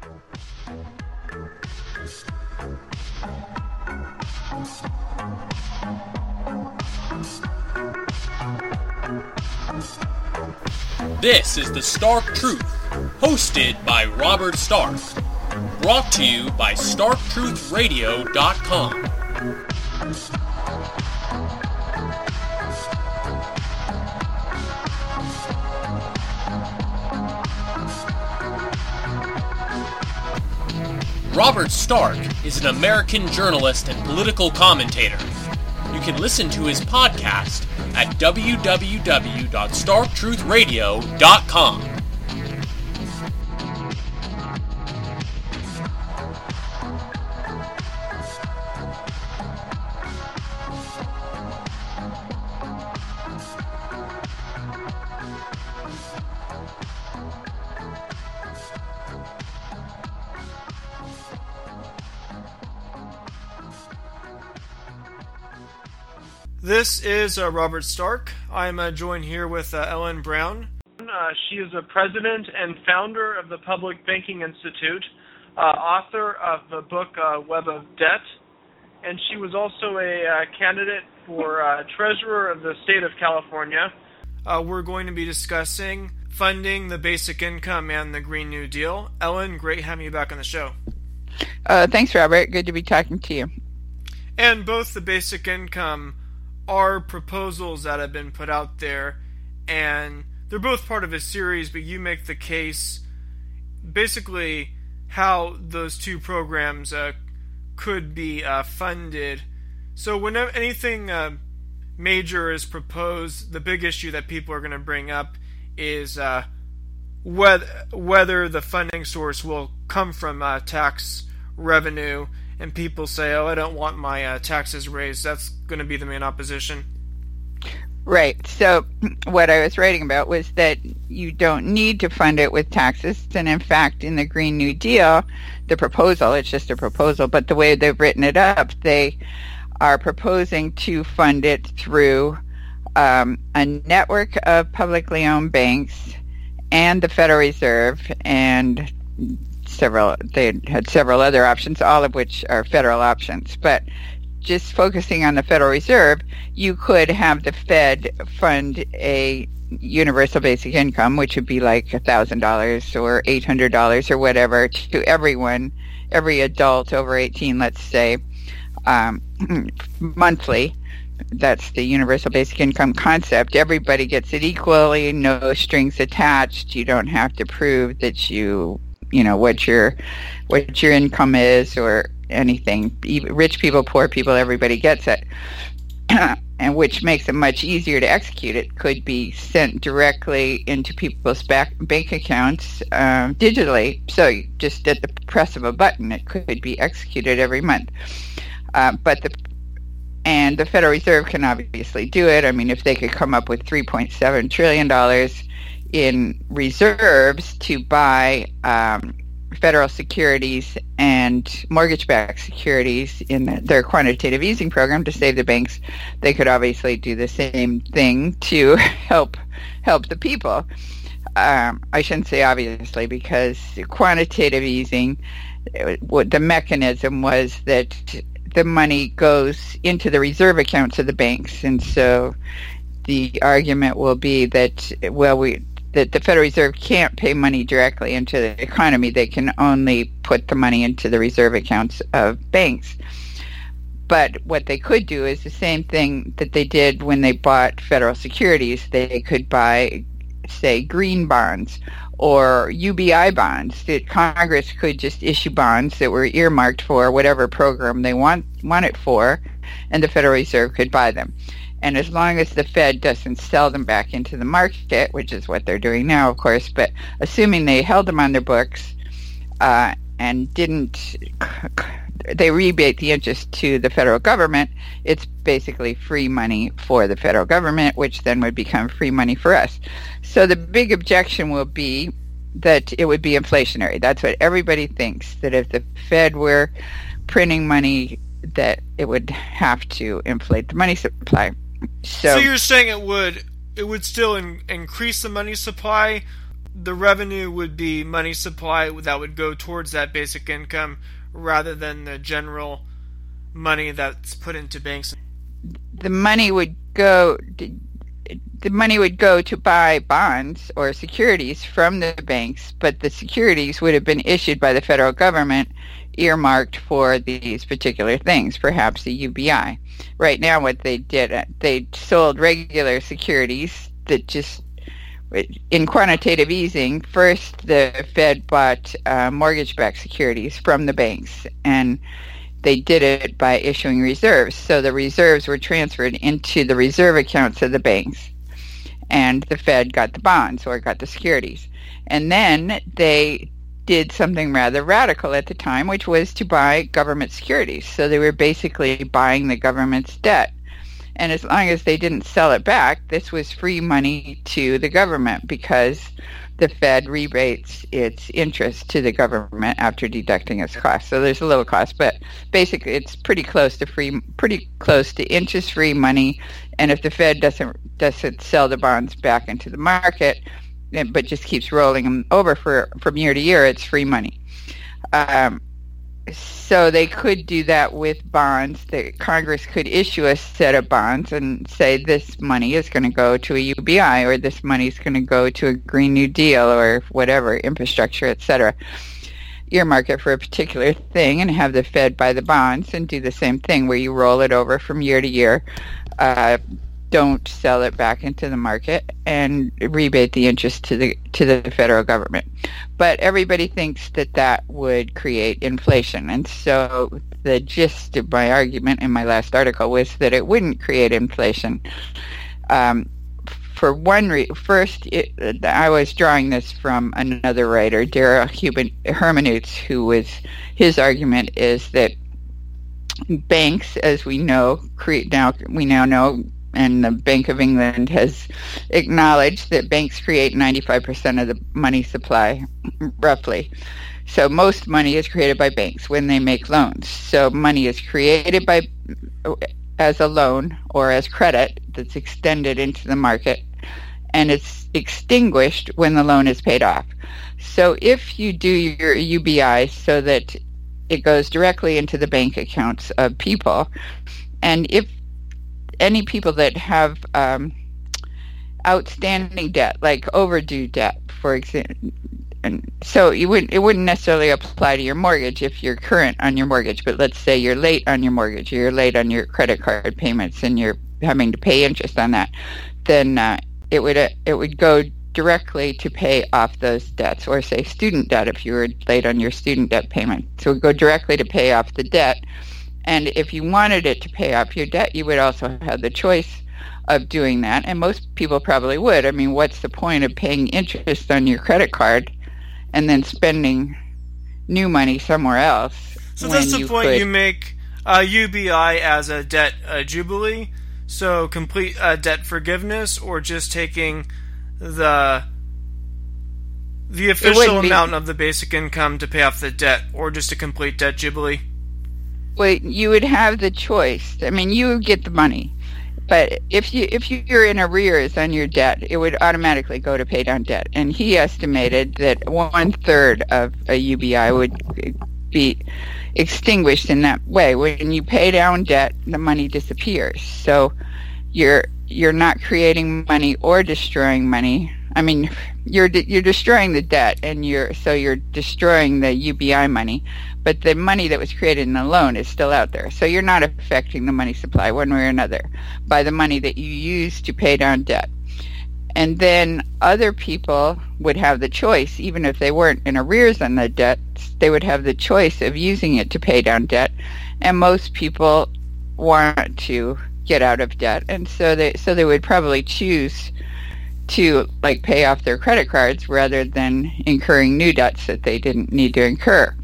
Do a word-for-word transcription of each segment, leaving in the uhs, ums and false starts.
This is The Stark Truth, hosted by Robert Stark. Brought to you by Stark Truth Radio dot com. Robert Stark is an American journalist and political commentator. You can listen to his podcast at w w w dot stark truth radio dot com. This is uh, Robert Stark. I'm uh, joined here with uh, Ellen Brown. Uh, she is a president and founder of the Public Banking Institute, uh, author of the book uh, Web of Debt, and she was also a uh, candidate for uh, treasurer of the state of California. Uh, we're going to be discussing funding the basic income and the Green New Deal. Ellen, great having you back on the show. Uh, thanks, Robert. Good to be talking to you. And both the basic income are proposals that have been put out there, and they're both part of a series, but you make the case basically how those two programs uh, could be uh, funded. So whenever anything uh, major is proposed, the big issue that people are going to bring up is uh, whether, whether the funding source will come from uh, tax revenue. And people say, oh, I don't want my uh, taxes raised. That's going to be the main opposition. Right. So what I was writing about was that you don't need to fund it with taxes. And in fact, in the Green New Deal, the proposal, it's just a proposal, but the way they've written it up, they are proposing to fund it through um, a network of publicly owned banks and the Federal Reserve and several, they had several other options, all of which are federal options. But just focusing on the Federal Reserve, you could have the Fed fund a universal basic income, which would be like one thousand dollars or eight hundred dollars or whatever to everyone, every adult over eighteen, let's say, um, monthly. That's the universal basic income concept. Everybody gets it equally, no strings attached. You don't have to prove that you you know, what your what your income is or anything. Rich people, poor people, everybody gets it. And which makes it much easier to execute. It could be sent directly into people's back, bank accounts uh, digitally. So just at the press of a button, it could be executed every month. Uh, but the and the Federal Reserve can obviously do it. I mean, if they could come up with three point seven trillion dollars in reserves to buy um, federal securities and mortgage-backed securities in the, their quantitative easing program to save the banks, they could obviously do the same thing to help help the people. Um, I shouldn't say obviously, because quantitative easing, what the mechanism was that the money goes into the reserve accounts of the banks, and so the argument will be that, well, we that the Federal Reserve can't pay money directly into the economy. They can only put the money into the reserve accounts of banks. But what they could do is the same thing that they did when they bought federal securities. They could buy, say, green bonds or U B I bonds. That Congress could just issue bonds that were earmarked for whatever program they want, want it for, and the Federal Reserve could buy them. And as long as the Fed doesn't sell them back into the market, which is what they're doing now, of course, but assuming they held them on their books uh, and didn't, they rebate the interest to the federal government, it's basically free money for the federal government, which then would become free money for us. So the big objection will be that it would be inflationary. That's what everybody thinks, that if the Fed were printing money, that it would have to inflate the money supply. So, so you're saying it would it would still in, increase the money supply, the revenue would be money supply that would go towards that basic income rather than the general money that's put into banks. The money would go the money would go to buy bonds or securities from the banks, but the securities would have been issued by the federal government earmarked for these particular things, perhaps a U B I. Right now what they did, they sold regular securities that just, in quantitative easing, first the Fed bought uh, mortgage-backed securities from the banks, and they did it by issuing reserves. So the reserves were transferred into the reserve accounts of the banks, and the Fed got the bonds or got the securities. And then they did something rather radical at the time, which was to buy government securities. So they were basically buying the government's debt. And as long as they didn't sell it back, this was free money to the government because the Fed rebates its interest to the government after deducting its cost. So there's a little cost, but basically it's pretty close to free, pretty close to interest-free money. And if the Fed doesn't doesn't sell the bonds back into the market, but just keeps rolling them over for from year to year, it's free money. Um, so they could do that with bonds. The Congress could issue a set of bonds and say this money is going to go to a U B I, or this money is going to go to a Green New Deal, or whatever, infrastructure, et cetera. Earmark it for a particular thing and have the Fed buy the bonds and do the same thing where you roll it over from year to year. Uh, don't sell it back into the market and rebate the interest to the to the federal government. But everybody thinks that that would create inflation. And so the gist of my argument in my last article was that it wouldn't create inflation. Um, for one re- first, it, I was drawing this from another writer, Darrell Hermanutz, who was, his argument is that banks, as we know, create now we now know, and the Bank of England has acknowledged that banks create ninety-five percent of the money supply, roughly. So most money is created by banks when they make loans. So money is created by as a loan or as credit that's extended into the market, and it's extinguished when the loan is paid off. So if you do your U B I so that it goes directly into the bank accounts of people, and if any people that have um, outstanding debt, like overdue debt, for example, and so you wouldn't, it wouldn't necessarily apply to your mortgage if you're current on your mortgage, but let's say you're late on your mortgage, or you're late on your credit card payments, and you're having to pay interest on that, then uh, it would uh, it would go directly to pay off those debts, or say student debt if you were late on your student debt payment. So it would go directly to pay off the debt. And if you wanted it to pay off your debt, you would also have the choice of doing that. And most people probably would. I mean, what's the point of paying interest on your credit card and then spending new money somewhere else? So that's the point could... you make uh, U B I as a debt uh, jubilee, so complete uh, debt forgiveness, or just taking the the official amount be... of the basic income to pay off the debt, or just a complete debt jubilee? Well, you would have the choice. I mean, you get the money, but if you if you're in arrears on your debt, it would automatically go to pay down debt. And he estimated that one third of a U B I would be extinguished in that way. When you pay down debt, the money disappears. So you're you're not creating money or destroying money. I mean, you're de- you're destroying the debt, and you're so you're destroying the U B I money. But the money that was created in the loan is still out there. So you're not affecting the money supply one way or another by the money that you use to pay down debt. And then other people would have the choice, even if they weren't in arrears on the debt, they would have the choice of using it to pay down debt. And most people want to get out of debt. And so they so they would probably choose to like pay off their credit cards rather than incurring new debts that they didn't need to incur.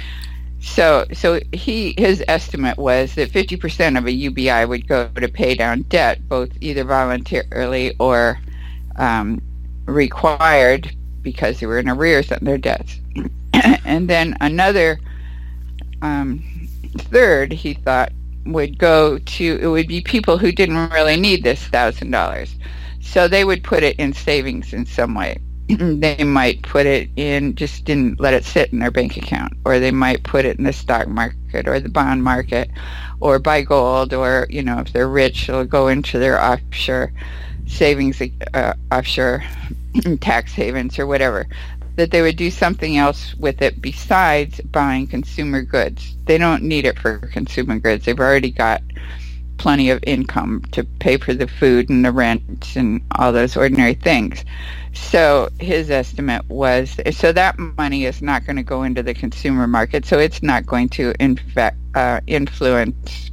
So so he his estimate was that fifty percent of a U B I would go to pay down debt, both either voluntarily or um, required because they were in arrears on their debts. And then another um, third, he thought, would go to, it would be people who didn't really need this one thousand dollars. So they would put it in savings in some way. they might put it in, just didn't let it sit in their bank account, or they might put it in the stock market or the bond market, or buy gold, or, you know, if they're rich, it'll go into their offshore savings, uh, offshore tax havens or whatever, that they would do something else with it besides buying consumer goods. They don't need it for consumer goods. They've already got plenty of income to pay for the food and the rent and all those ordinary things. So his estimate was, so that money is not going to go into the consumer market, so it's not going to infect, uh, influence,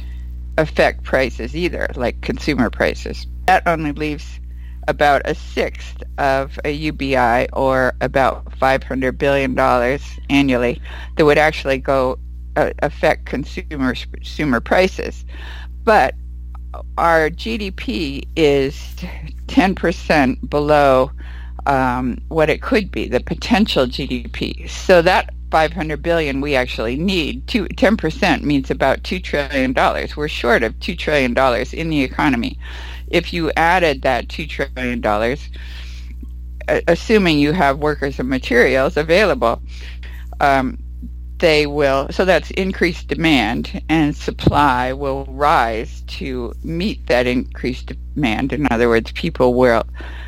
affect prices either, like consumer prices. That only leaves about a sixth of a U B I, or about five hundred billion dollars annually, that would actually go uh, affect consumer consumer prices. But our G D P is ten percent below um, what it could be, the potential G D P. So that five hundred billion dollars we actually need. Two, ten percent means about two trillion dollars. We're short of two trillion dollars in the economy. If you added that two trillion dollars, assuming you have workers and materials available, um, they will, so that's increased demand, and supply will rise to meet that increased demand. In other words, people will,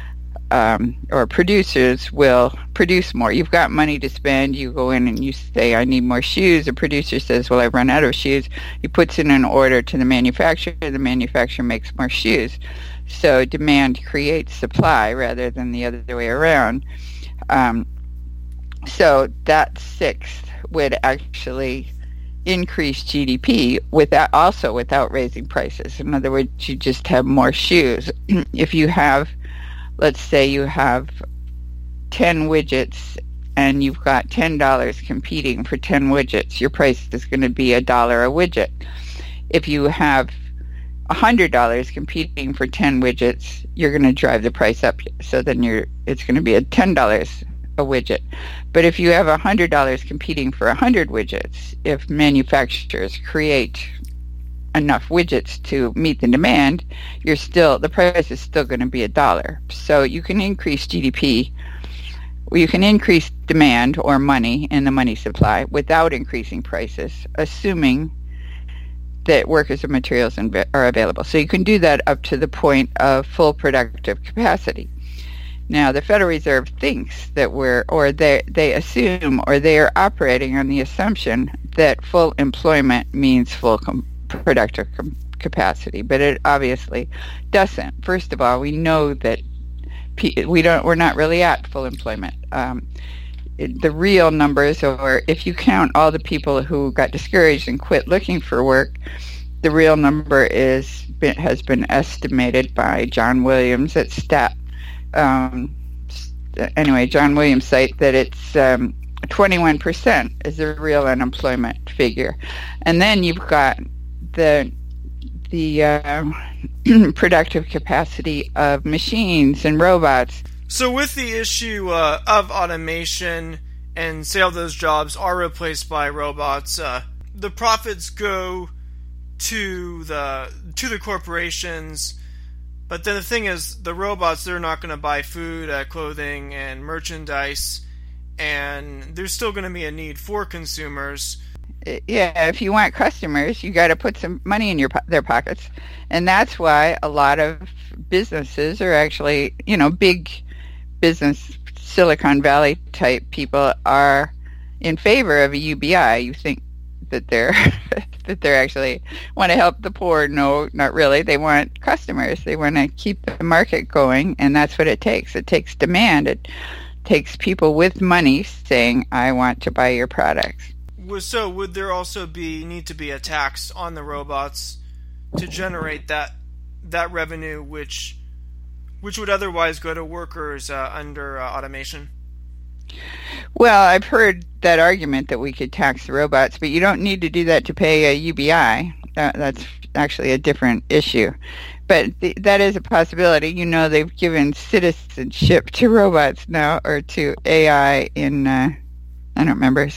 um, or producers will produce more. You've got money to spend, you go in and you say, I need more shoes. The producer says, well, I've run out of shoes. He puts in an order to the manufacturer, the manufacturer makes more shoes. So demand creates supply rather than the other way around. Um, so that sixth would actually increase G D P without, also without raising prices. In other words, you just have more shoes. If you have, let's say you have ten widgets and you've got ten dollars competing for ten widgets, your price is going to be a dollar a widget. If you have one hundred dollars competing for ten widgets, you're going to drive the price up. So then you're, it's going to be a ten dollars a widget. But if you have one hundred dollars competing for one hundred widgets, if manufacturers create enough widgets to meet the demand, you're still, the price is still going to be a dollar. So you can increase G D P, you can increase demand or money in the money supply without increasing prices, assuming that workers and materials are available. So you can do that up to the point of full productive capacity. Now, the Federal Reserve thinks that we're, or they they assume, or they are operating on the assumption that full employment means full com- productive com- capacity, but it obviously doesn't. First of all, we know that p- we don't, we're not really at full employment. Um, it, the real numbers, or if you count all the people who got discouraged and quit looking for work, the real number is has been estimated by John Williams at Stat. Um, anyway, John Williams cite that it's um, twenty-one percent is the real unemployment figure, and then you've got the the uh, productive capacity of machines and robots. So with the issue uh, of automation and say all those jobs are replaced by robots, uh, the profits go to the to the corporations. But then the thing is, the robots, they're not going to buy food, uh, clothing, and merchandise, and there's still going to be a need for consumers. Yeah, if you want customers, you got to put some money in your their pockets, and that's why a lot of businesses are actually, you know, big business, Silicon Valley type people are in favor of a U B I. You think that they're that they're actually want to help the poor. No, not really. They want customers. They want to keep the market going, and that's what it takes. It takes demand. It takes people with money saying, I want to buy your products. So would there also be need to be a tax on the robots to generate that that revenue, which which would otherwise go to workers uh, under uh, automation? Well, I've heard that argument that we could tax the robots, but you don't need to do that to pay a U B I. That, that's actually a different issue. But th- that is a possibility. You know, they've given citizenship to robots now, or to A I in, uh, I don't remember,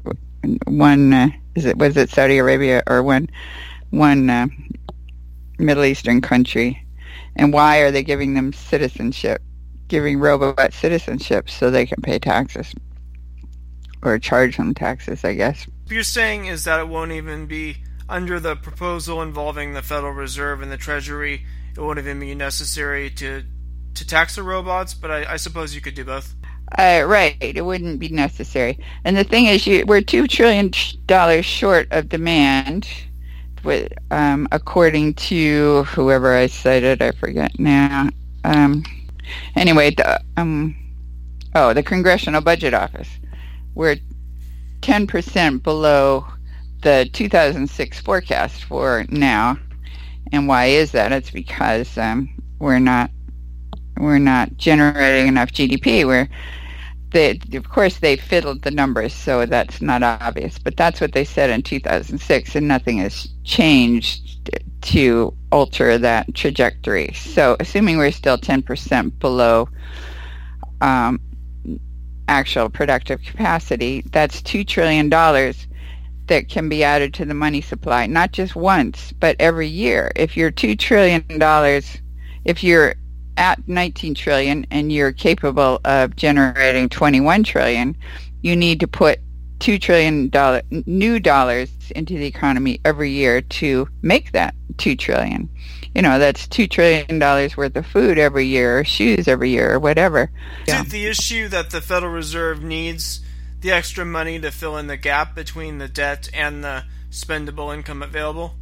one, uh, is it, was it Saudi Arabia, or one, one uh, Middle Eastern country. And why are they giving them citizenship? giving robot citizenship so they can pay taxes. Or charge them taxes, I guess. What you're saying is that it won't even be under the proposal involving the Federal Reserve and the Treasury, it won't even be necessary to to tax the robots, but I, I suppose you could do both. Uh, right, it wouldn't be necessary. And the thing is, you, we're two trillion dollars short of demand, with, um, according to whoever I cited, I forget now. Um, anyway, the, um, oh, the Congressional Budget Office. We're ten percent below the two thousand six forecast for now. And why is that? It's because um, we're not we're not generating enough G D P. We're they, of course, they fiddled the numbers, so that's not obvious. But that's what they said in two thousand six, and nothing has changed to alter that trajectory. So, assuming we're still ten percent below um, actual productive capacity, that's two trillion dollars that can be added to the money supply, not just once, but every year. If you're two trillion dollars, if you're at nineteen trillion dollars and you're capable of generating twenty-one trillion dollars, you need to put two trillion dollars new dollars into the economy every year to make that two trillion dollars. You know, that's two trillion dollars worth of food every year, or shoes every year, or whatever. Is it the issue that the Federal Reserve needs the extra money to fill in the gap between the debt and the spendable income available?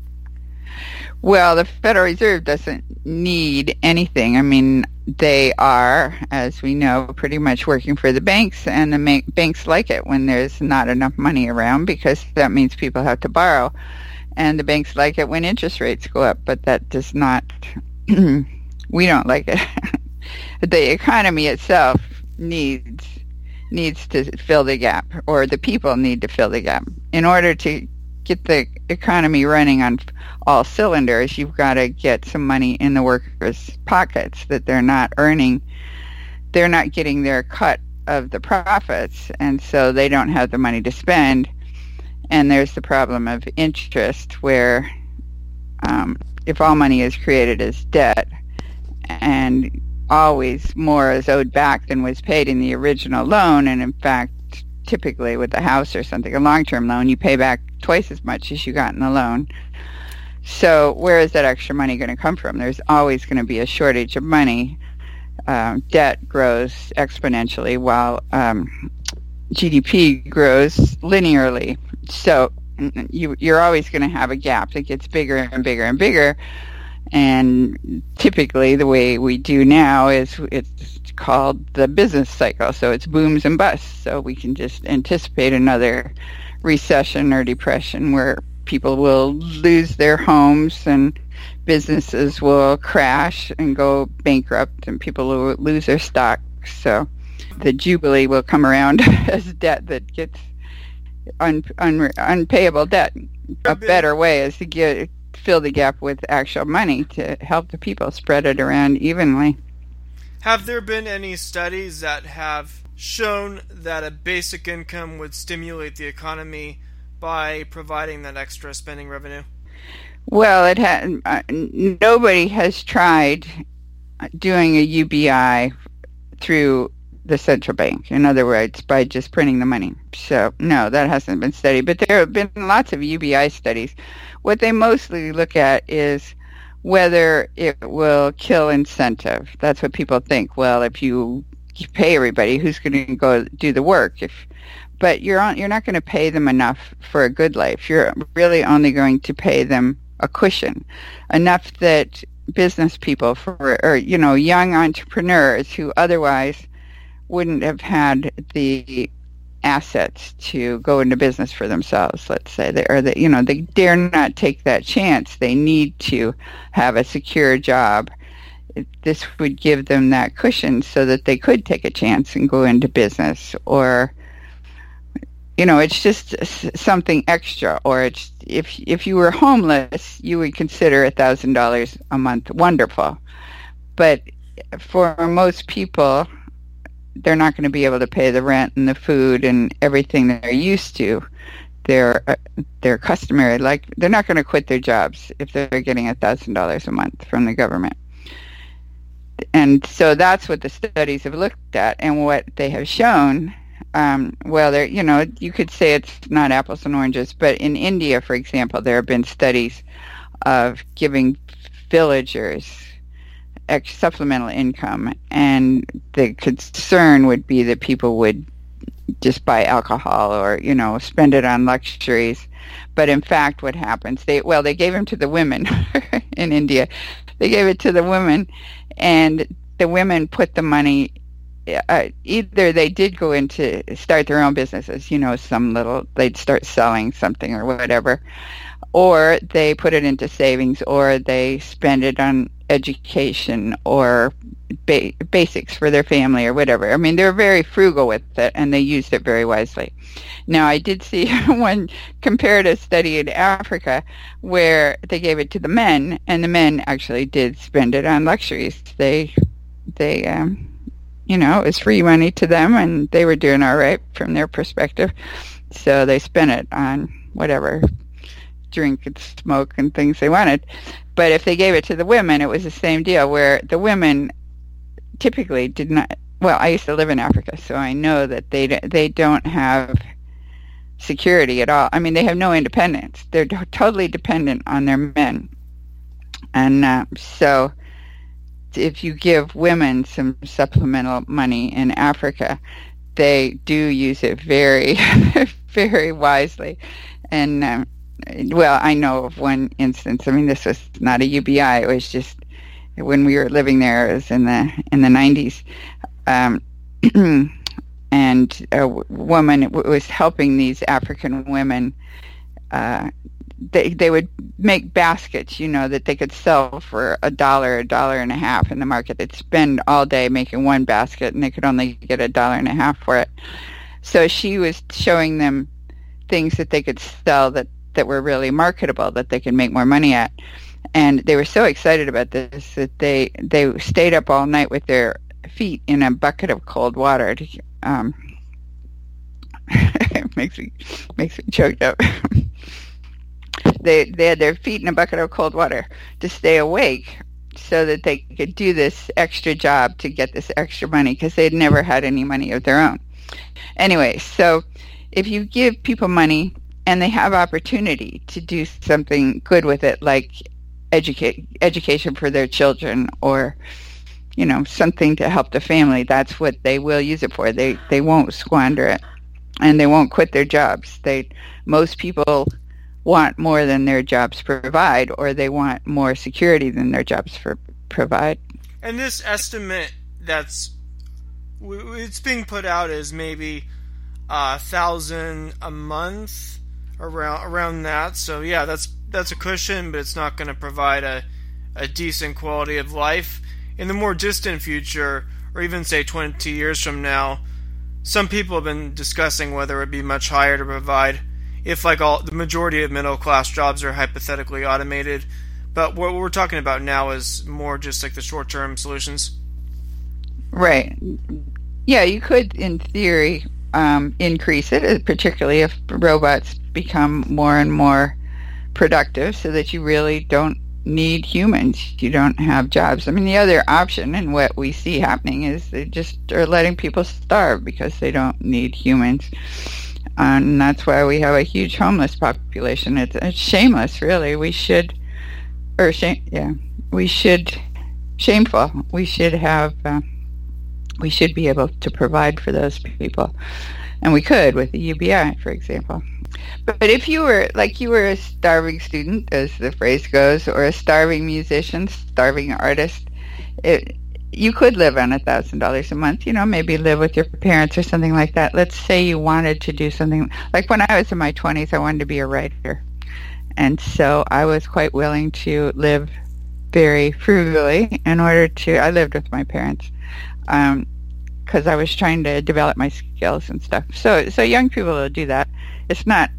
Well, the Federal Reserve doesn't need anything. I mean, they are, as we know, pretty much working for the banks, and the ma- banks like it when there's not enough money around, because that means people have to borrow. And the banks like it when interest rates go up, but that does not, we don't like it. The economy itself needs needs to fill the gap, or the people need to fill the gap. In order to get the economy running on all cylinders, you've got to get some money in the workers' pockets that they're not earning. They're not getting their cut of the profits, and so they don't have the money to spend. And there's the problem of interest, where um, if all money is created as debt, and always more is owed back than was paid in the original loan, and in fact, typically with a house or something, a long-term loan, you pay back twice as much as you got in the loan. So where is that extra money going to come from? There's always going to be a shortage of money. Um, debt grows exponentially while um, G D P grows linearly. So you, you're always going to have a gap that gets bigger and bigger and bigger. And typically the way we do now is it's called the business cycle. So it's booms and busts. So we can just anticipate another recession or depression where people will lose their homes and businesses will crash and go bankrupt and people will lose their stocks. So the jubilee will come around as debt that gets un, un, unpayable debt. A better way is to get fill the gap with actual money to help the people, spread it around evenly. Have there been any studies that have shown that a basic income would stimulate the economy by providing that extra spending revenue? Well, it ha- uh, nobody has tried doing a U B I through the central bank. In other words, by just printing the money. So, no, that hasn't been studied. But there have been lots of U B I studies. What they mostly look at is whether it will kill incentive. That's what people think. Well, if you pay everybody, who's going to go do the work? If, but you're on, you're not going to pay them enough for a good life. You're really only going to pay them a cushion, enough that business people, for or you know, young entrepreneurs who otherwise wouldn't have had the assets to go into business for themselves, let's say, they, or that, you know, they dare not take that chance. They need to have a secure job. This would give them that cushion so that they could take a chance and go into business, or, you know, it's just something extra. Or it's, if if you were homeless, you would consider a thousand dollars a month wonderful, but for most people, they're not going to be able to pay the rent and the food and everything that they're used to. They're uh, they're customary. Like, they're not going to quit their jobs if they're getting a thousand dollars a month from the government. and so that's what the studies have looked at, and what they have shown. Um, well, there, you know, you could say it's not apples and oranges, but in India, for example, there have been studies of giving villagers ex- supplemental income, and the concern would be that people would just buy alcohol or, you know, spend it on luxuries. But in fact, what happens, they, well, they gave them to the women in India. They gave it to the women, and the women put the money, uh, either they did go into, start their own businesses, you know, some little, they'd start selling something or whatever, or they put it into savings, or they spend it on education or ba- basics for their family or whatever. I mean, they were very frugal with it, and they used it very wisely. Now, I did see one comparative study in Africa where they gave it to the men, and the men actually did spend it on luxuries. They, they, um, you know, it was free money to them, and they were doing all right from their perspective. So they spent it on whatever, drink and smoke and things they wanted. But if they gave it to the women, it was the same deal, where the women typically did not. Well, I used to live in Africa, so I know that they they don't have security at all. I mean, they have no independence. They're t- totally dependent on their men. And uh, so if you give women some supplemental money in Africa, they do use it very, very wisely. And, um, well, I know of one instance. I mean, this was not a U B I. It was just when we were living there. It was in the in the nineties. Um, and a w- woman w- was helping these African women. Uh, they they would make baskets, you know, that they could sell for a dollar, a dollar and a half in the market. They'd spend all day making one basket, and they could only get a dollar and a half for it. So she was showing them things that they could sell that, that were really marketable, that they could make more money at. And they were so excited about this that they they stayed up all night with their feet in a bucket of cold water. To, um, it makes me makes me choked up. they they had their feet in a bucket of cold water to stay awake, so that they could do this extra job to get this extra money, because they'd never had any money of their own. Anyway, so if you give people money and they have opportunity to do something good with it, like educate education for their children, or, you know, something to help the family, that's what they will use it for. They they won't squander it, and they won't quit their jobs. They most people want more than their jobs provide, or they want more security than their jobs for, provide. And this estimate that's it's being put out is maybe a thousand a month, around around that. So yeah, that's that's a cushion, but it's not going to provide a a decent quality of life. In the more distant future, or even say twenty years from now, some people have been discussing whether it would be much higher to provide if, like, all the majority of middle class jobs are hypothetically automated. But what we're talking about now is more just like the short term solutions. Right. Yeah, you could, in theory, um, increase it, particularly if robots become more and more productive, so that you really don't need humans. You don't have jobs. I mean, the other option, and what we see happening, is they just are letting people starve because they don't need humans. And that's why we have a huge homeless population. It's, it's shameless, really. We should, or shame, yeah, we should, shameful. We should have, uh, we should be able to provide for those people. And we could with the U B I, for example. But, but if you were, like, you were a starving student, as the phrase goes, or a starving musician, starving artist, it, you could live on a thousand dollars a month, you know, maybe live with your parents or something like that. Let's say you wanted to do something, like when I was in my twenties, I wanted to be a writer. And so I was quite willing to live very frugally in order to, I lived with my parents, um, because I was trying to develop my skills and stuff. So, so young people will do that. It's not,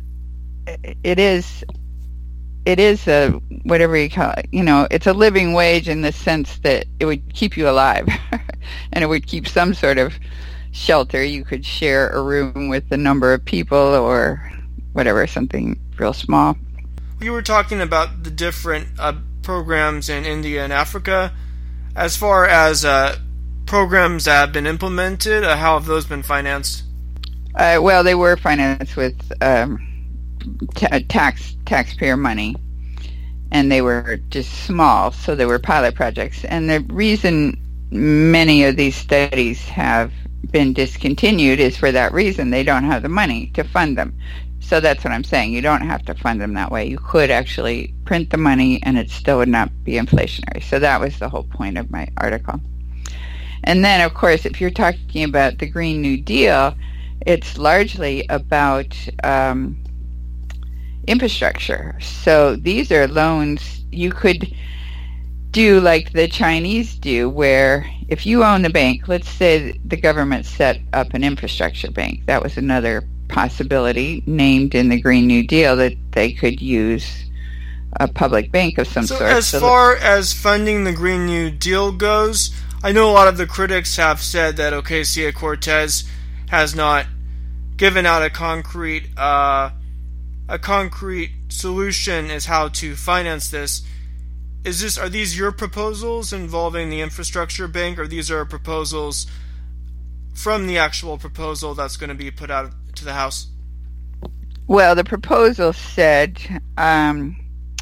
it is, it is a, whatever you call it, you know, it's a living wage in the sense that it would keep you alive and it would keep some sort of shelter. You could share a room with a number of people or whatever, something real small. You were talking about the different uh, programs in India and Africa. As far as uh, programs that have been implemented, uh, how have those been financed? Uh, well, they were financed with um, t- tax taxpayer money, and they were just small, so they were pilot projects. And the reason many of these studies have been discontinued is for that reason. They don't have the money to fund them. So that's what I'm saying. You don't have to fund them that way. You could actually print the money and it still would not be inflationary. So that was the whole point of my article. And then, of course, if you're talking about the Green New Deal, it's largely about um, infrastructure. So these are loans you could do like the Chinese do, where if you own the bank, let's say the government set up an infrastructure bank. That was another possibility named in the Green New Deal, that they could use a public bank of some so sort. As so as far as funding the Green New Deal goes, I know a lot of the critics have said that Ocasio-Cortez has not given out a concrete uh, a concrete solution as how to finance this. Is this are these your proposals involving the infrastructure bank, or these are proposals from the actual proposal that's going to be put out to the House? Well, the proposal said um,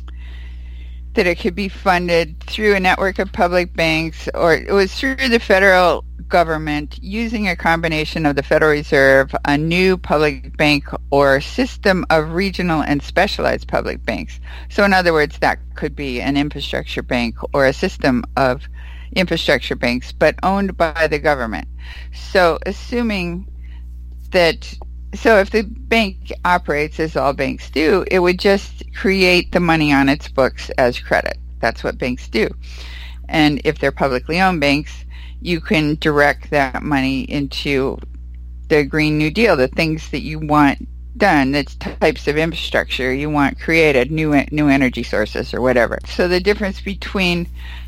that it could be funded through a network of public banks, or it was through the federal government using a combination of the Federal Reserve, a new public bank, or system of regional and specialized public banks. So in other words, that could be an infrastructure bank or a system of infrastructure banks, but owned by the government. So assuming that, so if the bank operates as all banks do, it would just create the money on its books as credit. That's what banks do. And if they're publicly owned banks, you can direct that money into the Green New Deal, the things that you want done, the types of infrastructure you want created, new new energy sources or whatever. So the difference between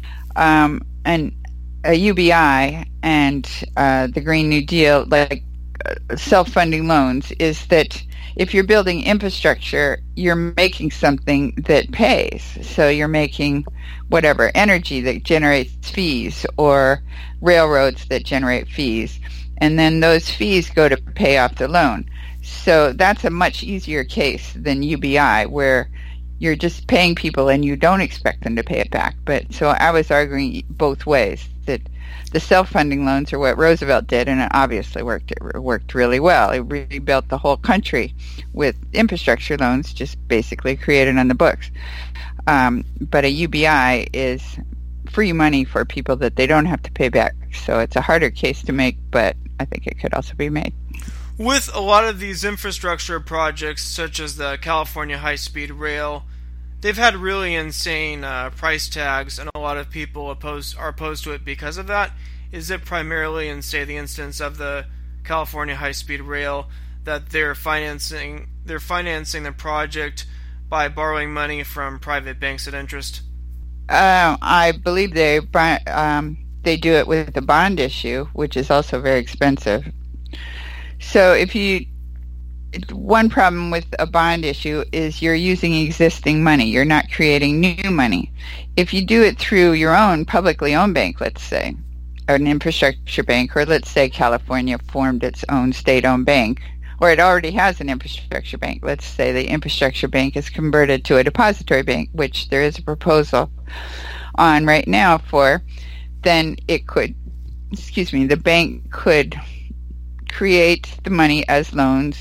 um, an a U B I and uh, the Green New Deal, like uh, self-funding loans, is that if you're building infrastructure, you're making something that pays. So you're making whatever, energy that generates fees, or railroads that generate fees. And then those fees go to pay off the loan. So that's a much easier case than U B I, where you're just paying people and you don't expect them to pay it back. But so I was arguing both ways, that the self-funding loans are what Roosevelt did, and it obviously worked. It worked really well. It rebuilt the whole country with infrastructure loans, just basically created on the books. Um, but a U B I is free money for people that they don't have to pay back. So it's a harder case to make, but I think it could also be made. With a lot of these infrastructure projects, such as the California High-Speed Rail, they've had really insane uh, price tags, and a lot of people oppose, are opposed to it because of that. Is it primarily, in, say, the instance of the California High-Speed Rail, that they're financing they're financing the project by borrowing money from private banks at interest? Uh, I believe they um, they do it with the bond issue, which is also very expensive. So if you, one problem with a bond issue is you're using existing money. You're not creating new money. If you do it through your own publicly owned bank, let's say, or an infrastructure bank, or let's say California formed its own state-owned bank, or it already has an infrastructure bank. Let's say the infrastructure bank is converted to a depository bank, which there is a proposal on right now for, then it could, excuse me, the bank could create the money as loans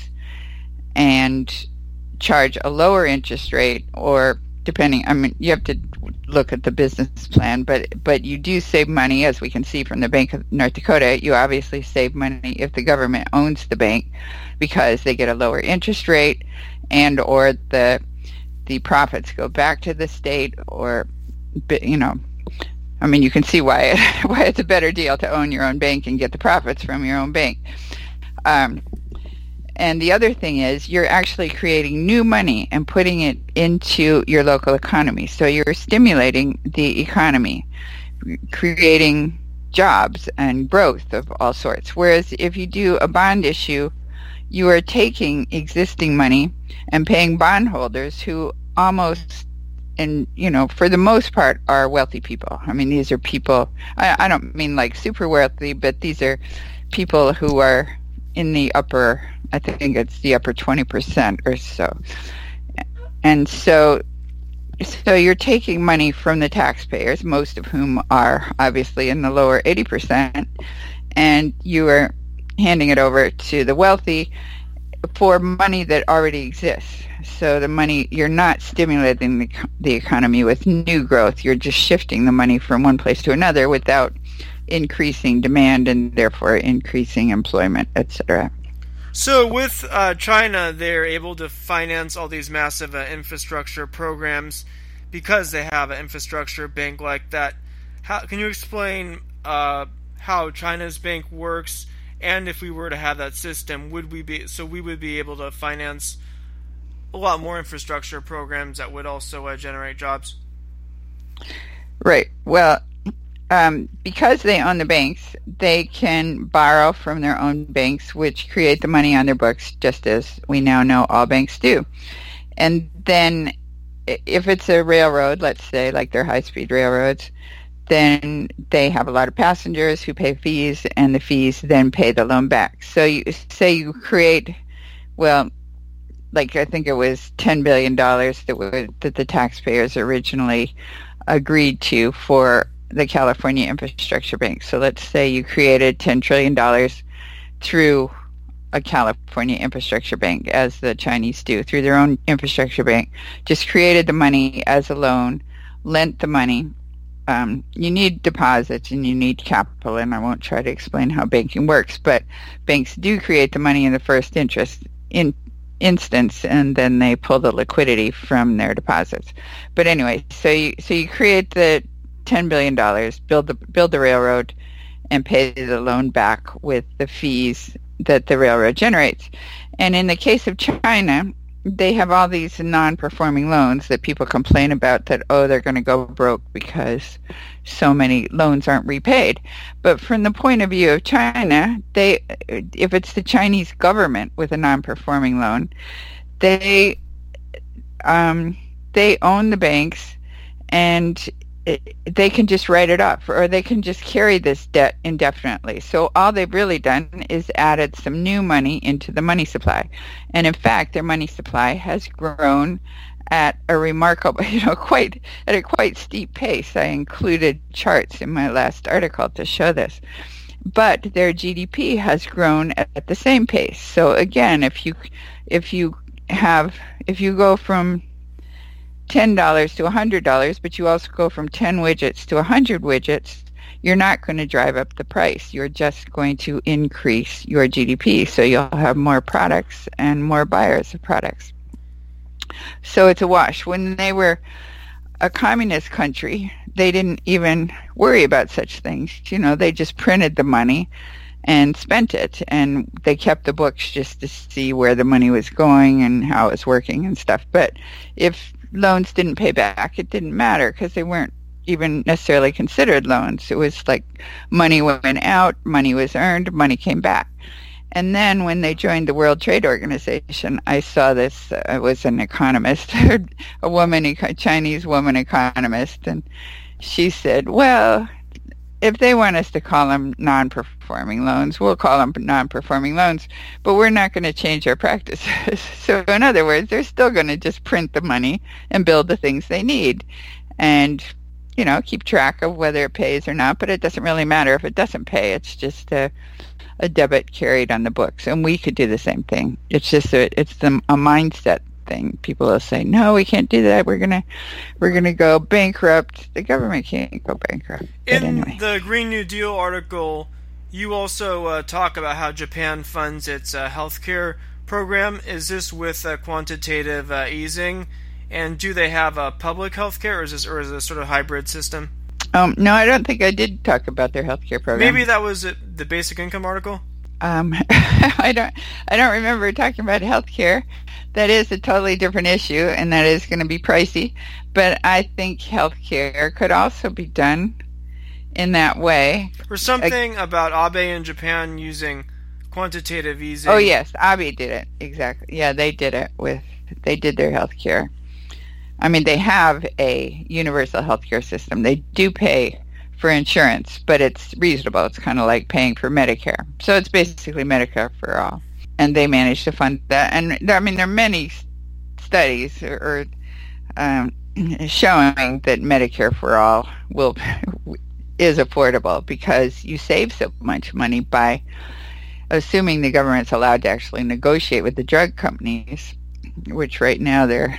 and charge a lower interest rate, or depending, I mean, you have to look at the business plan, but but you do save money, as we can see from the Bank of North Dakota. You obviously save money if the government owns the bank, because they get a lower interest rate, and or the the profits go back to the state, or, you know, I mean, you can see why it, why it's a better deal to own your own bank and get the profits from your own bank. Um, and the other thing is, you're actually creating new money and putting it into your local economy. So you're stimulating the economy, creating jobs and growth of all sorts. Whereas if you do a bond issue, you are taking existing money and paying bondholders who almost and you know, for the most part, are wealthy people. I mean, these are people. I, I don't mean like super wealthy, but these are people who are in the upper. I think it's the upper twenty percent or so. And so, so you're taking money from the taxpayers, most of whom are obviously in the lower eighty percent, and you are handing it over to the wealthy for money that already exists. So the money, you're not stimulating the, the economy with new growth. You're just shifting the money from one place to another without increasing demand and therefore increasing employment, et cetera. So with uh, China, they're able to finance all these massive uh, infrastructure programs because they have an infrastructure bank like that. How can you explain uh, how China's bank works? And if we were to have that system, would we be so we would be able to finance a lot more infrastructure programs that would also uh, generate jobs? Right. Well, um, because they own the banks, they can borrow from their own banks, which create the money on their books, just as we now know all banks do. And then if it's a railroad, let's say, like their high-speed railroads, then they have a lot of passengers who pay fees, and the fees then pay the loan back. So you say you create, well, like I think it was ten billion dollars that, were, that the taxpayers originally agreed to for the California Infrastructure Bank. So let's say you created ten trillion dollars through a California Infrastructure Bank, as the Chinese do, through their own infrastructure bank, just created the money as a loan, lent the money. Um, you need deposits and you need capital, and I won't try to explain how banking works, but banks do create the money in the first interest in instance, and then they pull the liquidity from their deposits. But anyway, so you so you create the ten billion dollars, build the build the railroad, and pay the loan back with the fees that the railroad generates. And in the case of China, they have all these non-performing loans that people complain about, that, oh, they're going to go broke because so many loans aren't repaid. But from the point of view of China, they, if it's the Chinese government with a non-performing loan, they um, they own the banks, and it, they can just write it off, or they can just carry this debt indefinitely. So all they've really done is added some new money into the money supply. And in fact, their money supply has grown at a remarkable, you know, quite at a quite steep pace. I included charts in my last article to show this. But their G D P has grown at the same pace. So again, if you if you have if you go from ten dollars to one hundred dollars, but you also go from ten widgets to one hundred widgets, you're not going to drive up the price. You're just going to increase your G D P, so you'll have more products and more buyers of products. So it's a wash. When they were a communist country, they didn't even worry about such things. You know, they just printed the money and spent it, and they kept the books just to see where the money was going and how it was working and stuff. But if loans didn't pay back, it didn't matter, because they weren't even necessarily considered loans. It was like money went out, money was earned, money came back. And then when they joined the World Trade Organization, I saw this. I was an economist, a woman, a Chinese woman economist, and she said, well, if they want us to call them non-performing loans, we'll call them non-performing loans, but we're not going to change our practices. So in other words, they're still going to just print the money and build the things they need, and, you know, keep track of whether it pays or not. But it doesn't really matter if it doesn't pay. It's just a, a debit carried on the books, and we could do the same thing. It's just a, it's the, a mindset thing. People will say, no, we can't do that. We're gonna we're gonna go bankrupt. The government can't go bankrupt. But In anyway. the Green New Deal article, you also uh, talk about how Japan funds its uh, healthcare program. Is this with uh, quantitative uh, easing? And do they have a public healthcare, or is this or is it a sort of hybrid system? Um, no, I don't think I did talk about their healthcare program. Maybe that was it, the basic income article. Um, I don't I don't remember talking about healthcare. That is a totally different issue, and that is going to be pricey. But I think healthcare could also be done in that way. Or something uh, about Abe in Japan using quantitative easing. Oh yes, Abe did it exactly. Yeah, they did it with they did their healthcare. I mean, they have a universal healthcare system. They do pay for insurance, but it's reasonable. It's kind of like paying for Medicare. So it's basically Medicare for all. And they manage to fund that. And I mean, there are many studies or, or um, showing that Medicare for all will is affordable because you save so much money by assuming the government's allowed to actually negotiate with the drug companies, which right now they're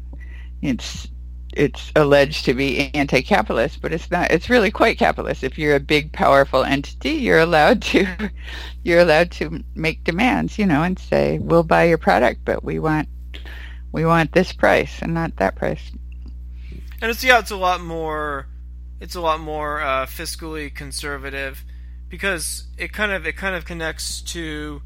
it's it's alleged to be anti-capitalist, but it's not. It's really quite capitalist. If you're a big, powerful entity, you're allowed to you're allowed to make demands, you know, and say, "We'll buy your product, but we want we want this price and not that price." And it's yeah, it's a lot more it's a lot more uh, fiscally conservative because it kind of it kind of connects to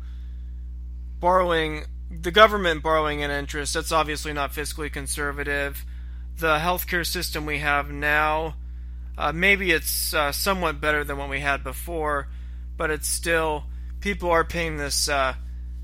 borrowing the government borrowing an interest. That's obviously not fiscally conservative. The healthcare system we have now, uh, maybe it's uh, somewhat better than what we had before, but it's still, people are paying this, uh,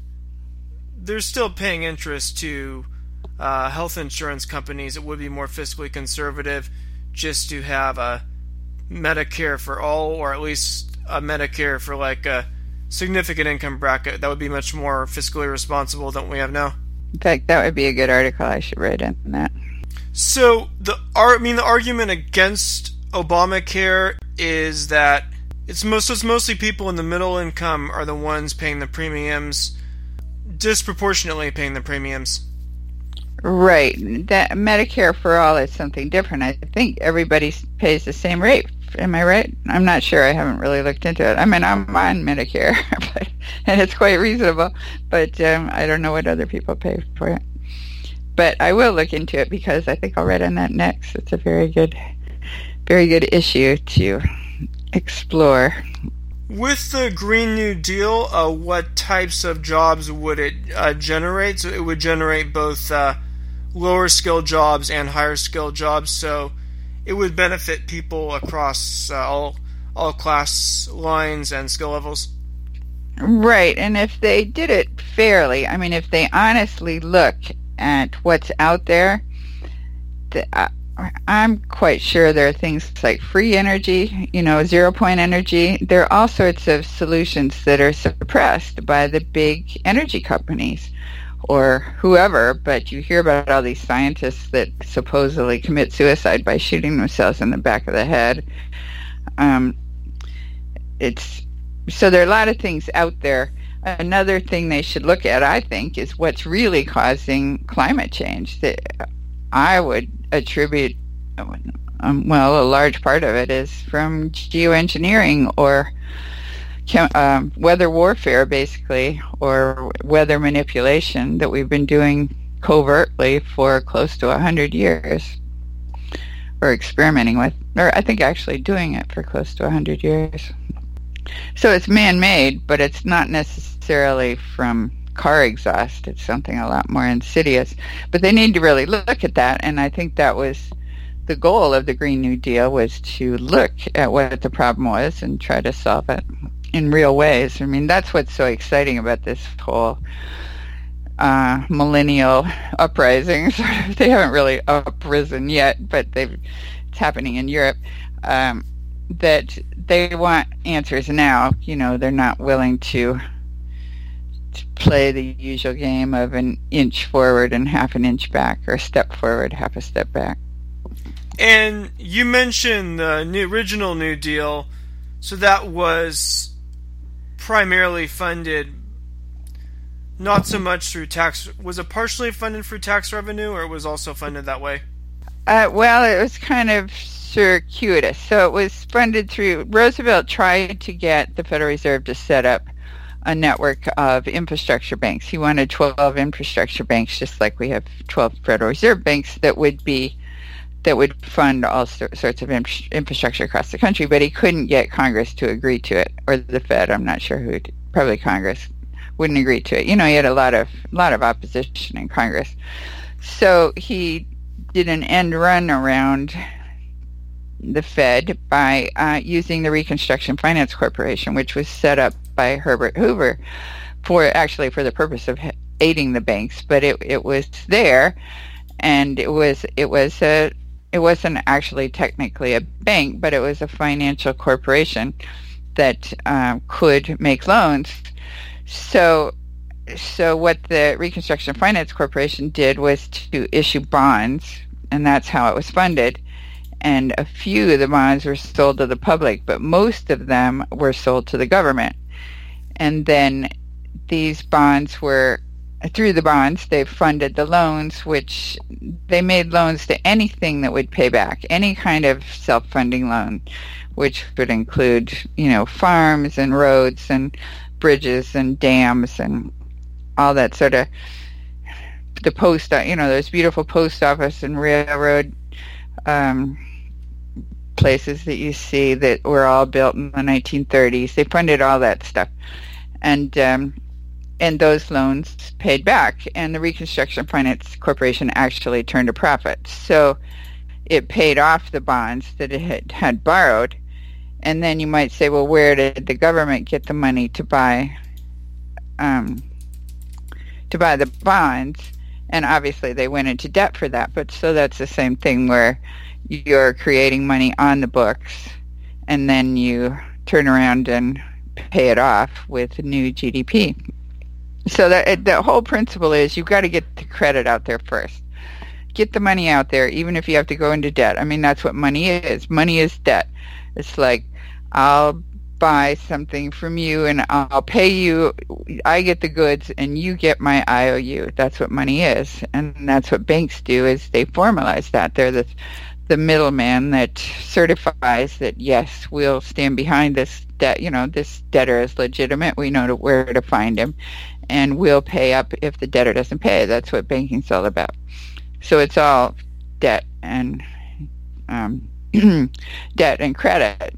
they're still paying interest to uh, health insurance companies. It would be more fiscally conservative just to have a Medicare for all, or at least a Medicare for like a significant income bracket. That would be much more fiscally responsible than what we have now. In fact, that would be a good article. I should write in that. So the I mean the argument against Obamacare is that it's most it's mostly people in the middle income are the ones paying the premiums, disproportionately paying the premiums. Right. That Medicare for all is something different. I think everybody pays the same rate. Am I right? I'm not sure. I haven't really looked into it. I mean, I'm on Medicare, but, and it's quite reasonable, but um, I don't know what other people pay for it. But I will look into it because I think I'll write on that next. It's a very good, very good issue to explore. With the Green New Deal, uh, what types of jobs would it uh, generate? So it would generate both uh, lower skill jobs and higher skill jobs. So it would benefit people across uh, all all class lines and skill levels. Right, and if they did it fairly, I mean, if they honestly look at what's out there, the, uh, I'm quite sure there are things like free energy, you know, zero-point energy. There are all sorts of solutions that are suppressed by the big energy companies or whoever, but you hear about all these scientists that supposedly commit suicide by shooting themselves in the back of the head. Um, it's so there are a lot of things out there. Another thing they should look at, I think, is what's really causing climate change. That I would attribute, um, well, a large part of it is from geoengineering or chem- uh, weather warfare, basically, or weather manipulation that we've been doing covertly for close to a hundred years, or experimenting with, or I think actually doing it for close to a hundred years. So it's man-made, but it's not necessarily from car exhaust. It's something a lot more insidious. But they need to really look at that, and I think that was the goal of the Green New Deal, was to look at what the problem was and try to solve it in real ways. I mean, that's what's so exciting about this whole uh, millennial uprising. They haven't really uprisen yet, but they've, it's happening in Europe. Um, that they want answers now. You know, they're not willing to, to play the usual game of an inch forward and half an inch back, or a step forward, half a step back. And you mentioned the new, original New Deal, so that was primarily funded not so much through tax. Was it partially funded through tax revenue, or it was also funded that way? Uh, well, it was kind of circuitous. So it was funded through, Roosevelt tried to get the Federal Reserve to set up a network of infrastructure banks. He wanted twelve infrastructure banks, just like we have twelve Federal Reserve banks, that would be that would fund all sorts of infrastructure across the country, but he couldn't get Congress to agree to it, or the Fed. I'm not sure who, probably Congress wouldn't agree to it. You know, he had a lot of lot of opposition in Congress. So he did an end run around the Fed by uh, using the Reconstruction Finance Corporation, which was set up by Herbert Hoover for actually for the purpose of aiding the banks, but it it was there, and it was it was a it wasn't actually technically a bank, but it was a financial corporation that um, could make loans. So, so what the Reconstruction Finance Corporation did was to issue bonds, and that's how it was funded. And a few of the bonds were sold to the public, but most of them were sold to the government. And then these bonds were, through the bonds, they funded the loans, which they made loans to anything that would pay back, any kind of self-funding loan, which would include, you know, farms and roads and bridges and dams and all that sort of, the post, you know, those beautiful post office and railroad um, places that you see that were all built in the nineteen thirties. They funded all that stuff. And um, and those loans paid back, and the Reconstruction Finance Corporation actually turned a profit. So it paid off the bonds that it had, had borrowed. And then you might say, well, where did the government get the money to buy um, to buy the bonds? And obviously they went into debt for that. But so that's the same thing where you're creating money on the books, and then you turn around and pay it off with new G D P. So that the whole principle is you've got to get the credit out there first. Get the money out there, even if you have to go into debt. I mean, that's what money is. Money is debt. It's like, I'll buy something from you and I'll pay you. I get the goods and you get my I O U. That's what money is. And that's what banks do, is they formalize that. They're the, the middleman that certifies that, yes, we'll stand behind this debt. You know, this debtor is legitimate. We know to, where to find him. And we'll pay up if the debtor doesn't pay. That's what banking's all about. So it's all debt and um, debt and credit.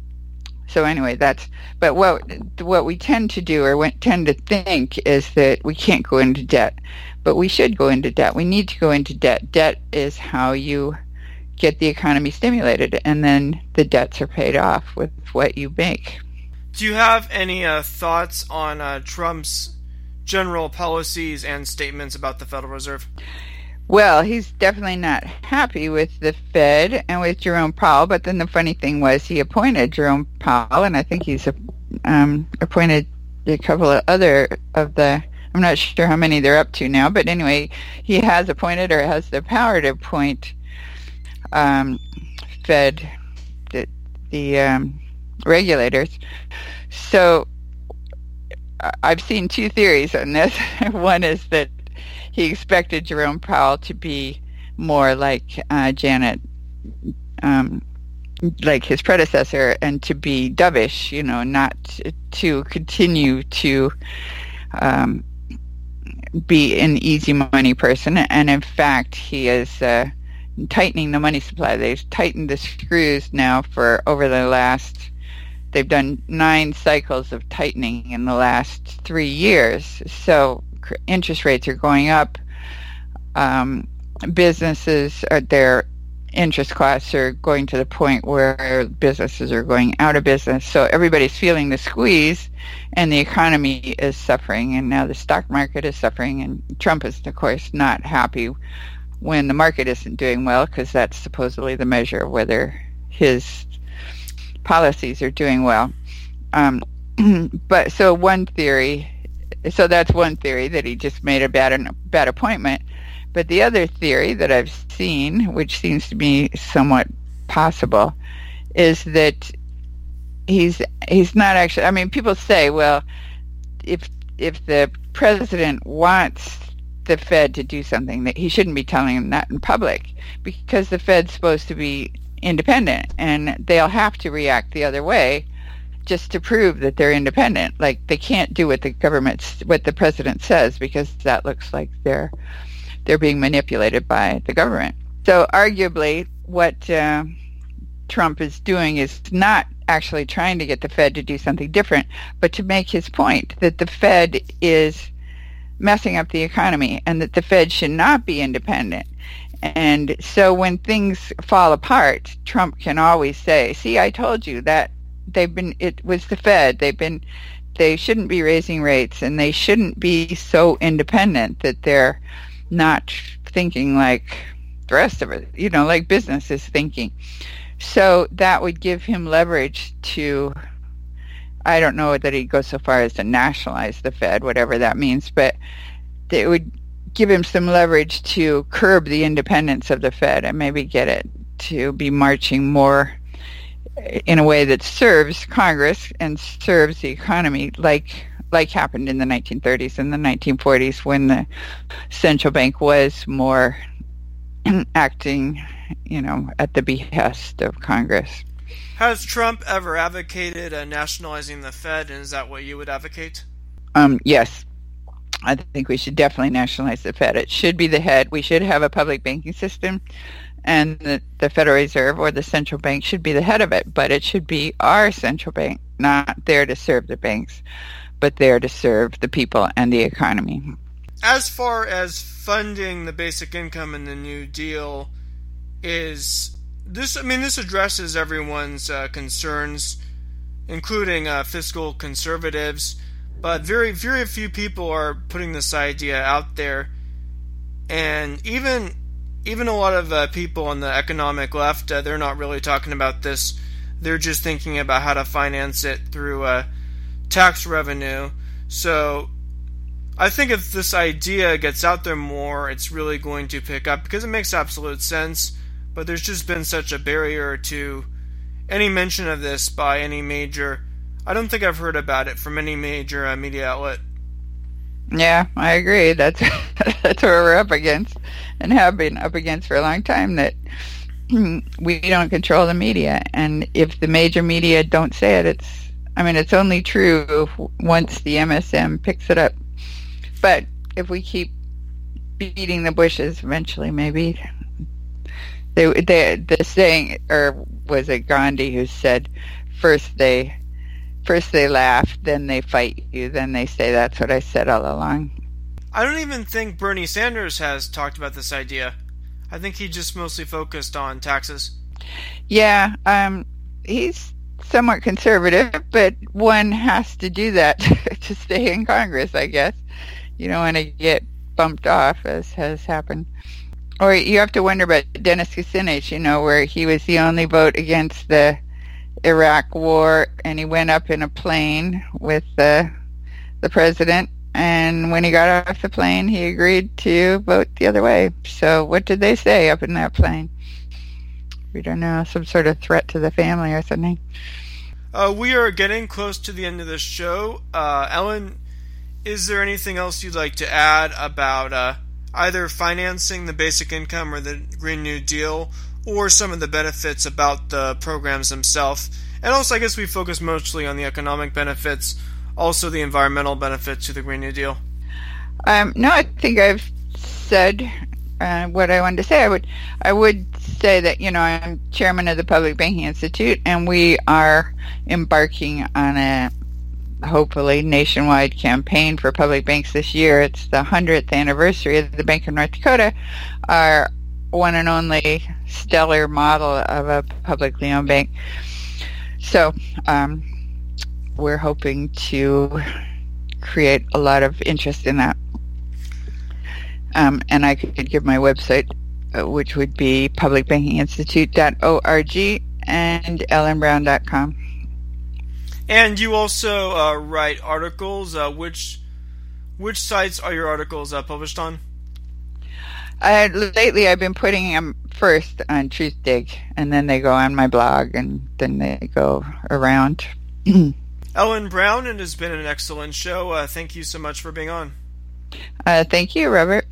So anyway, that's, but what what we tend to do, or what tend to think, is that we can't go into debt, but we should go into debt. We need to go into debt. Debt is how you get the economy stimulated, and then the debts are paid off with what you make. Do you have any uh, thoughts on uh, Trump's general policies and statements about the Federal Reserve? Well, he's definitely not happy with the Fed and with Jerome Powell, but then the funny thing was he appointed Jerome Powell, and I think he's um, appointed a couple of other of the, I'm not sure how many they're up to now, but anyway, he has appointed, or has the power to appoint um, Fed, the, the um, regulators. So I've seen two theories on this. One is that he expected Jerome Powell to be more like uh, Janet, um, like his predecessor, and to be dovish, you know, not to, to continue to um, be an easy money person. And in fact, he is uh, tightening the money supply. They've tightened the screws now for over the last, they've done nine cycles of tightening in the last three years. So interest rates are going up. Um, businesses, uh, their interest costs are going to the point where businesses are going out of business. So everybody's feeling the squeeze, and the economy is suffering. And now the stock market is suffering. And Trump is, of course, not happy when the market isn't doing well, because that's supposedly the measure of whether his policies are doing well. Um, but so one theory. So that's one theory, that he just made a bad bad appointment. But the other theory that I've seen, which seems to be somewhat possible, is that he's he's not actually. I mean, people say, well, if if the president wants the Fed to do something, that he shouldn't be telling them that in public, because the Fed's supposed to be independent, and they'll have to react the other way just to prove that they're independent. Like, they can't do what the government, what the president says, because that looks like they're they're being manipulated by the government. So arguably, what uh, Trump is doing is not actually trying to get the Fed to do something different, but to make his point that the Fed is messing up the economy, and that the Fed should not be independent. And so when things fall apart, Trump can always say, see, I told you that they've been, it was the Fed, they've been, they shouldn't be raising rates, and they shouldn't be so independent that they're not thinking like the rest of it, you know, like business is thinking. So that would give him leverage to, I don't know that he'd go so far as to nationalize the Fed, whatever that means, but it would give him some leverage to curb the independence of the Fed and maybe get it to be marching more in a way that serves Congress and serves the economy, like like happened in the nineteen thirties and the nineteen forties when the central bank was more acting, you know, at the behest of Congress. Has Trump ever advocated uh, nationalizing the Fed, and is that what you would advocate? Um, yes. I think we should definitely nationalize the Fed. It should be the head. We should have a public banking system, and the, the Federal Reserve or the central bank should be the head of it, but it should be our central bank, not there to serve the banks, but there to serve the people and the economy. As far as funding the basic income in the New Deal, is this, I mean, this addresses everyone's uh, concerns, including uh, fiscal conservatives, but very, very few people are putting this idea out there, and even even a lot of uh, people on the economic left, uh, they're not really talking about this. They're just thinking about how to finance it through uh, tax revenue. So I think if this idea gets out there more, it's really going to pick up, because it makes absolute sense, but there's just been such a barrier to any mention of this by any major. I don't think I've heard about it from any major uh, media outlet. Yeah, I agree. That's that's what we're up against, and have been up against for a long time, that we don't control the media. And if the major media don't say it, it's, I mean, it's only true once the M S M picks it up. But if we keep beating the bushes, eventually maybe. They, they, the saying, or was it Gandhi who said, first they... First they laugh, then they fight you, then they say that's what I said all along. I don't even think Bernie Sanders has talked about this idea. I think he just mostly focused on taxes. Yeah, um, he's somewhat conservative, but one has to do that to stay in Congress, I guess. You don't want to get bumped off, as has happened. Or you have to wonder about Dennis Kucinich, you know, where he was the only vote against the Iraq war, and he went up in a plane with the the president, and when he got off the plane, he agreed to vote the other way. So what did they say up in that plane? We don't know, some sort of threat to the family or something. Uh, we are getting close to the end of this show. Uh, Ellen, is there anything else you'd like to add about uh, either financing the basic income or the Green New Deal, or some of the benefits about the programs themselves? And also, I guess we focus mostly on the economic benefits, also the environmental benefits to the Green New Deal. Um, no, I think I've said uh, what I wanted to say. I would, I would say that, you know, I'm chairman of the Public Banking Institute, and we are embarking on a hopefully nationwide campaign for public banks this year. It's the hundredth anniversary of the Bank of North Dakota, our one and only stellar model of a publicly owned bank. So um, we're hoping to create a lot of interest in that. Um, and I could give my website, uh, which would be public banking institute dot org and ellen brown dot com. And you also uh, write articles. Uh, which which sites are your articles uh, published on? Uh, lately, I've been putting them first on TruthDig, and then they go on my blog, and then they go around. Ellen Brown, it has been an excellent show. Uh, thank you so much for being on. Uh, thank you, Robert.